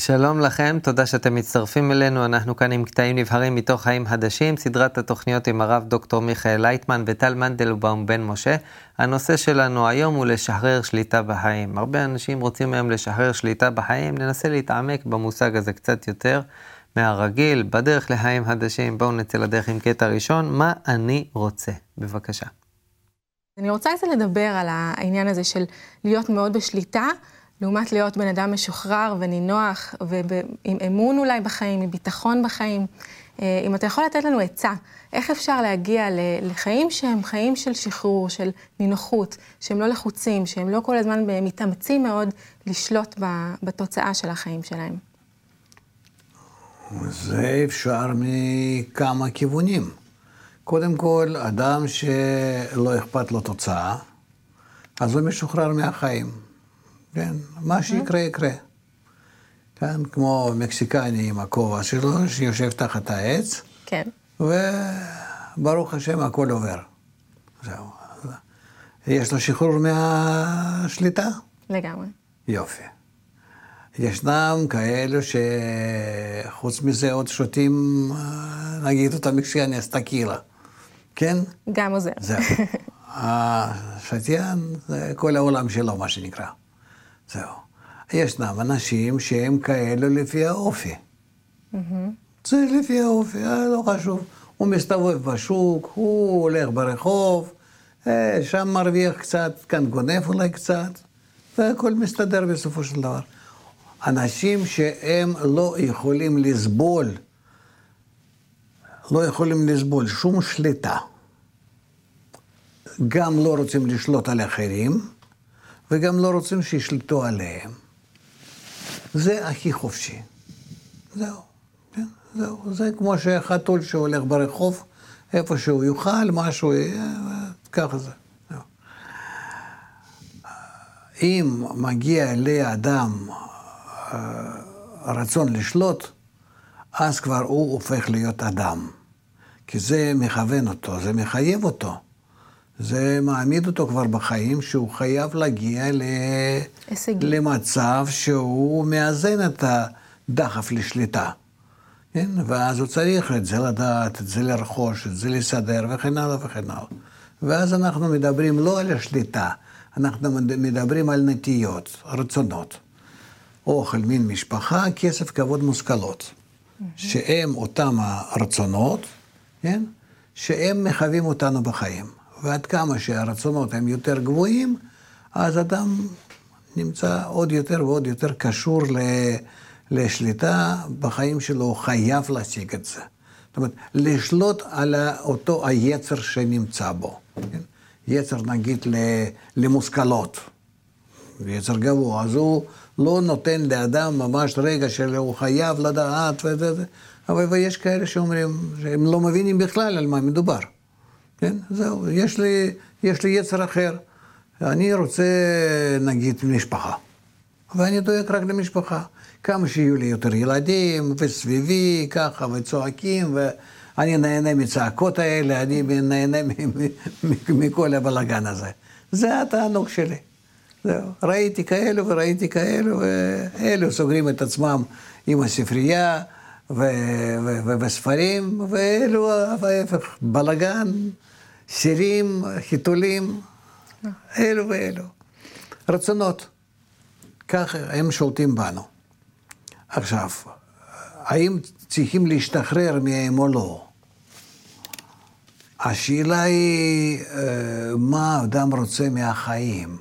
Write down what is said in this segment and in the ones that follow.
שלום לכם, תודה שאתם מצטרפים אלינו. אנחנו כאן עם קטעים נבחרים מתוך חיים חדשים, סדרת התוכניות עם הרב דוקטור מיכאל לייטמן וטל מנדלבאום בן משה. הנושא שלנו היום הוא לשחרר שליטה בחיים. הרבה אנשים רוצים היום לשחרר שליטה בחיים, ננסה להתעמק במושג הזה קצת יותר מהרגיל, בדרך לחיים חדשים. בואו נצא לדרך עם קטע ראשון, מה אני רוצה? בבקשה. אני רוצה קצת לדבר על העניין הזה של להיות מאוד בשליטה, לעומת להיות בן אדם משוחרר ונינוח, ועם אמון אולי בחיים, עם ביטחון בחיים. אם אתה יכול לתת לנו עצה, איך אפשר להגיע לחיים שהם חיים של שחרור, של נינוחות, שהם לא לחוצים, שהם לא כל הזמן מתאמצים מאוד לשלוט בתוצאה של החיים שלהם? זה אפשר מכמה כיוונים. קודם כל, אדם שלא אכפת לו תוצאה, אז הוא משוחרר מהחיים. כן, מה שיקרה יקרה. כן, כמו מקסיקני עם הכובע שלו, שיושב תחת העץ. כן. וברוך השם, הכל עובר. זהו. יש לו שחרור מהשליטה? לגמרי. יופי. ישנם כאלו שחוץ מזה עוד שותים, נגיד אותה מקסיקני, אז טקילה. כן? גם עוזר. זהו. השתיין זה כל העולם שלו, מה שנקרא. זהו. ישנם אנשים שהם כאלו לפי האופי. זה לפי האופי, לא חשוב. הוא מסתובב בשוק, הוא הולך ברחוב, שם מרוויח קצת, כאן גונף אולי קצת, והכל מסתדר בסופו של דבר. אנשים שהם לא יכולים לסבול שום שליטה, גם לא רוצים לשלוט על אחרים, וגם לא רוצים שישלטו עליהם. זה הכי חופשי. זהו. כן? זהו. זה כמו שחתול שהולך ברחוב, איפה שהוא יאכל, משהו, ככה זה. זהו. אם מגיע לאדם רצון לשלוט, אז כבר הוא הופך להיות אדם. כי זה מכוון אותו, זה מחייב אותו. זה מעמיד אותו כבר בחיים שהוא חייב להגיע למצב שהוא מאזן את הדחף לשליטה. כן? ואז הוא צריך את זה לדעת, את זה לרכוש, את זה לסדר וכן הלאה וכן הלאה. ואז אנחנו מדברים לא על השליטה, אנחנו מדברים על נטיות, רצונות. אוכל, מין משפחה, כסף, כבוד, מושכלות. שהם אותם הרצונות, כן? שהם מחייבים אותנו בחיים. ועד כמה שהרצונות הם יותר גבוהים, אז אדם נמצא עוד יותר ועוד יותר קשור לשליטה בחיים שלו, הוא חייב להשיג את זה. זאת אומרת, לשלוט על אותו היצר שנמצא בו. כן? יצר נגיד למושכלות, יצר גבוה, אז הוא לא נותן לאדם ממש רגע שהוא חייב לדעת וזה, אבל יש כאלה שאומרים שהם לא מבינים בכלל על מה מדובר. כן? זהו, יש לי יצר אחר. אני רוצה, נגיד, משפחה. ואני דואג רק למשפחה. כמה שיהיו לי יותר ילדים, וסביבי, ככה, וצועקים, ואני נהנה מצעקות האלה, אני נהנה מכל הבלגן הזה. זה התענוג שלי. זהו, ראיתי כאלו וראיתי כאלו, ואלו סוגרים את עצמם עם הספרייה, וספרים, ואלו ההפך, בלגן, שירים, חיתולים, אלו ואלו. רצונות. ככה הם שולטים בנו. עכשיו, האם צריכים להשתחרר מהם או לא? השאלה היא, מה אדם רוצה מהחיים?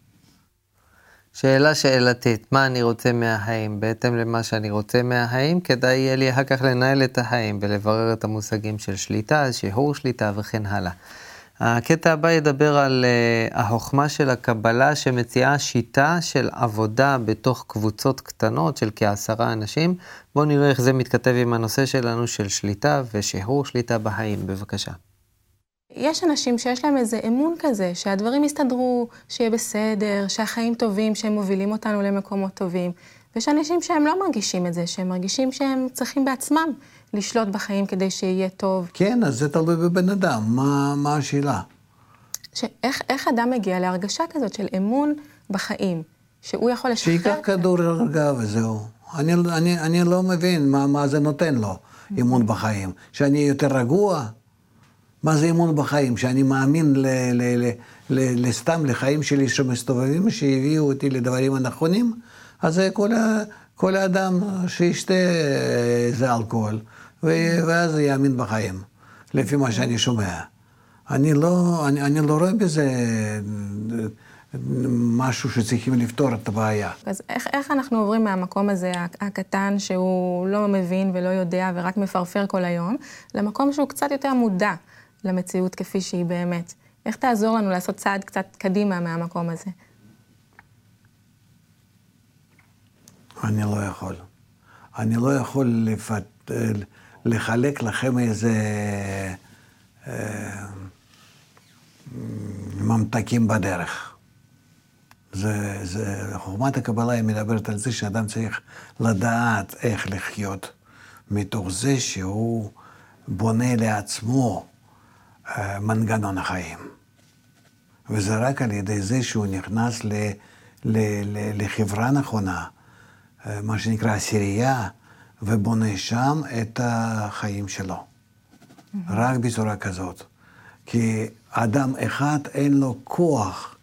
שאלתית, מה אני רוצה מהחיים? בהתאם למה שאני רוצה מהחיים, כדאי יהיה לי אחר כך לנהל את החיים ולברר את המושגים של שליטה, שחרור שליטה וכן הלאה. הקטע הבא ידבר על החוכמה של הקבלה שמציעה שיטה של עבודה בתוך קבוצות קטנות של כ10 אנשים. בואו נראה איך זה מתכתב עם הנושא שלנו של שליטה ושחרור שליטה בחיים. בבקשה. יש אנשים שיש להם איזה אמון כזה, שהדברים יסתדרו, שיהיה בסדר, שהחיים טובים, שהם מובילים אותנו למקומות טובים. ויש אנשים שהם לא מרגישים את זה, שהם מרגישים שהם צריכים בעצמם לשלוט בחיים כדי שיהיה טוב. כן, אז זה תלוי בבן אדם. מה השאלה? איך אדם מגיע להרגשה כזאת של אמון בחיים, שהוא יכול לשחרר? שיקח כדור הרגעה וזהו. אני לא מבין מה זה נותן לו, אמון בחיים. שאני יותר רגוע, מה זה אמון בחיים? שאני מאמין סתם לחיים שלי שמסתובבים, שהביאו אותי לדברים הנכונים, אז כל האדם שישתה זה אלכוהול, ואז יאמין בחיים, לפי מה שאני שומע. אני לא רואה בזה משהו שצריכים לפתור את הבעיה. אז איך אנחנו עוברים מהמקום הזה הקטן שהוא לא מבין ולא יודע ורק מפרפר כל היום, למקום שהוא קצת יותר מודע למציאות כפי שהיא באמת? איך תעזור לנו לעשות צעד קצת קדימה מהמקום הזה? אני לא יכול לחלק לכם איזה ממתקים בדרך. חוכמת הקבלה היא מדברת על זה שאדם צריך לדעת איך לחיות, מתוך זה שהוא בונה לעצמו מנגנון החיים. וזה רק על ידי זה שהוא נכנס לחברה נכונה, מה שנקרא עשירייה, ובונה שם את החיים שלו. רק בצורה כזאת. כי אדם אחד אין לו כוח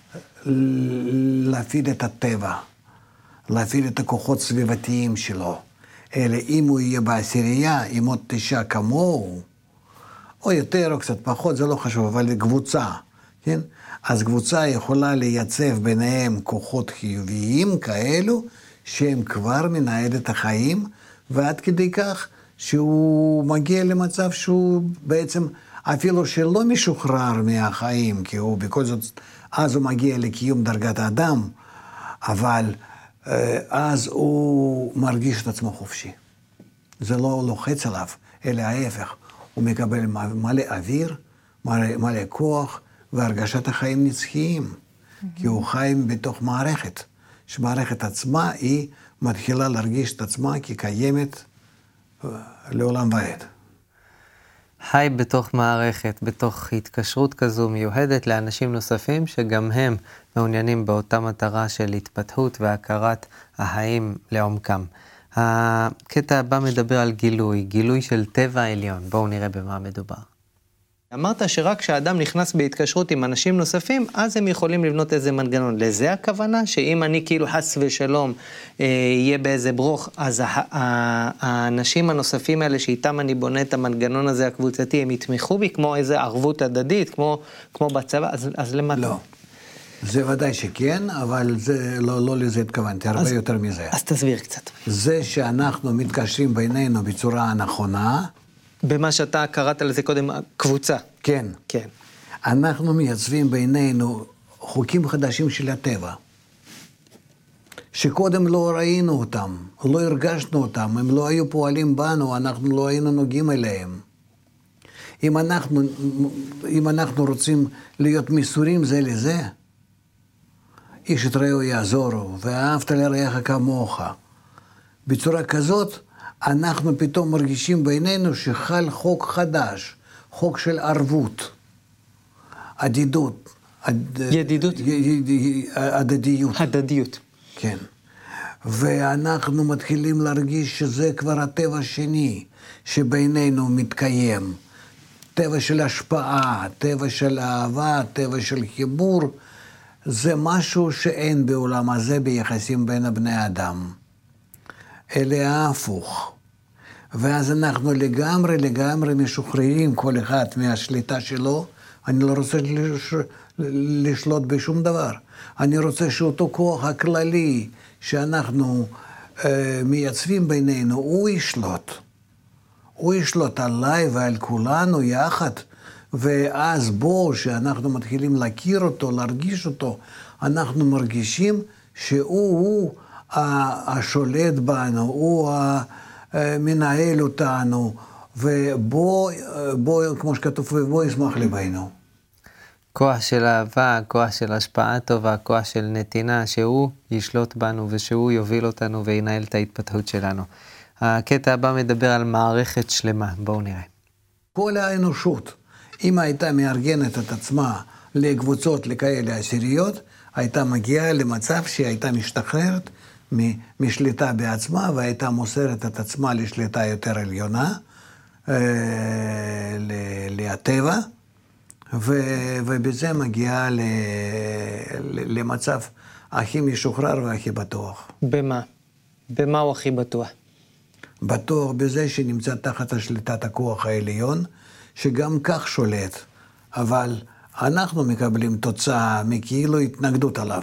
להפעיל את הטבע, להפעיל את הכוחות סביבתיים שלו. אלא אם הוא יהיה בעשירייה, עם עוד 9 כמוהו, או יותר או קצת פחות, זה לא חשוב, אבל קבוצה, כן? אז קבוצה יכולה לייצב ביניהם כוחות חיוביים כאלו, שהם כבר מנהל את החיים, ועד כדי כך שהוא מגיע למצב שהוא בעצם, אפילו שלא משוחרר מהחיים, כי הוא בכל זאת, אז הוא מגיע לקיום דרגת האדם, אבל אז הוא מרגיש את עצמו חופשי. זה לא לוחץ עליו, אלא ההפך. הוא מקבל מלא אוויר, מלא כוח, והרגשת החיים נצחיים. כי הוא חיים בתוך מערכת, שמערכת עצמה היא מתחילה להרגיש את עצמה כקיימת לעולם ועד. חי בתוך מערכת, בתוך התקשרות כזו מיוחדת לאנשים נוספים שגם הם מעוניינים באותה מטרה של התפתחות והכרת החיים לעומקם. הקטע הבא מדבר על גילוי של טבע העליון. בואו נראה במה מדובר. אמרת שרק כשאדם נכנס בהתקשרות עם אנשים נוספים, אז הם יכולים לבנות איזה מנגנון. לזה הכוונה? שאם אני כאילו חס ושלום יהיה באיזה ברוך, אז האנשים הנוספים האלה שאיתם אני בונה את המנגנון הזה הקבוצתי, הם יתמכו בי כמו איזה ערבות הדדית, כמו בצבא, אז למה? לא. זה ודאי שכן, אבל זה לא לזה התכוונתי, הרבה יותר מזה. אז תסביר קצת. זה שאנחנו מתקשרים בינינו בצורה הנכונה, במה שאתה קראת לזה קודם, קבוצה. כן. כן. אנחנו מייצבים בינינו חוקים חדשים של הטבע, שקודם לא ראינו אותם, לא הרגשנו אותם, הם לא היו פועלים בנו, אנחנו לא היינו נוגעים אליהם. אם אנחנו רוצים להיות מסורים זה לזה, איש את רעהו יעזורו, ואהבת לרעך כמוך. בצורה כזאת, אנחנו פתאום מרגישים בינינו שחל חוק חדש, חוק של ערבות, עדידות. ידידות? הדדיות. הדדיות. כן. ואנחנו מתחילים להרגיש שזה כבר הטבע השני שבינינו מתקיים. טבע של השפעה, טבע של אהבה, טבע של חיבור. זה משהו שאין בעולם הזה ביחסים בין הבני אדם. אלא ההפוך. ואז אנחנו לגמרי משוחררים כל אחד מהשליטה שלו. אני לא רוצה לשלוט בשום דבר. אני רוצה שאותו כוח הכללי שאנחנו מייצבים בינינו, הוא ישלוט. הוא ישלוט עליי ועל כולנו יחד. ואז שאנחנו מתחילים להכיר אותו, להרגיש אותו, אנחנו מרגישים שהוא השולט בנו, הוא המנהל אותנו, ובוא, כמו שכתוב, ובוא ישמח לבנו. כוח של אהבה, כוח של השפעה טובה, כוח של נתינה, שהוא ישלוט בנו ושהוא יוביל אותנו וינהל את ההתפתחות שלנו. הקטע הבא מדבר על מערכת שלמה, בואו נראה. כל האנושות, אם הייתה מארגנת את עצמה לקבוצות לכאלה עשיריות, הייתה מגיעה למצב שהיא הייתה משתחררת משליטה בעצמה, והייתה מוסרת את עצמה לשליטה יותר עליונה, לטבע, ובזה מגיעה למצב הכי משוחרר והכי בטוח. במה? במה הוא הכי בטוח? בטוח בזה שנמצא תחת השליטת הכוח העליון, שגם כך שולט, אבל אנחנו מקבלים תוצאה מכאילו התנגדות עליו.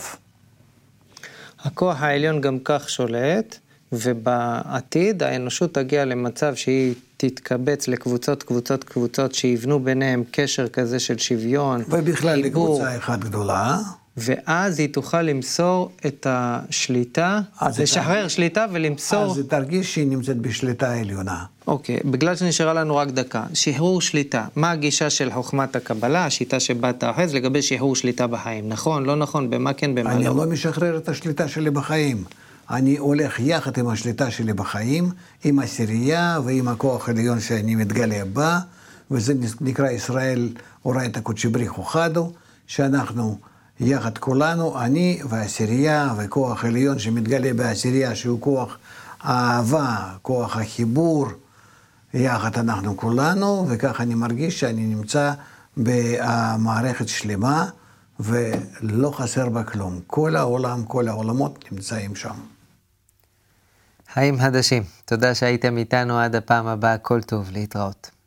הכוח העליון גם כך שולט, ובעתיד האנושות תגיע למצב שהיא תתקבץ לקבוצות שיבנו ביניהם קשר כזה של שוויון, ובכלל לקבוצה אחת גדולה. ואז היא תוכל למסור את השליטה, לשחרר שליטה ולמסור... אז היא תרגיש שהיא נמצאת בשליטה עליונה. אוקיי, בגלל שנשארה לנו רק דקה, שחרור שליטה, מה הגישה של חוכמת הקבלה, השיטה שבה תאחז לגבי שחרור שליטה בחיים? נכון, לא נכון, במה כן, במה לא? אני לא משחרר את השליטה שלי בחיים. אני הולך יחד עם השליטה שלי בחיים, עם עשירייה ועם הכוח העליון שאני מתגלה בה, וזה נקרא ישראל אורייתא קודשא בריך חדו, שאנחנו יחד כולנו, אני והעשירייה וכוח עליון שמתגלה בעשירייה, שהוא כוח האהבה, כוח החיבור, יחד אנחנו כולנו, וכך אני מרגיש שאני נמצא במערכת שלמה, ולא חסר בה כלום. כל העולם, כל העולמות נמצאים שם. חיים חדשים, תודה שהייתם איתנו עד הפעם הבאה, כל טוב, להתראות.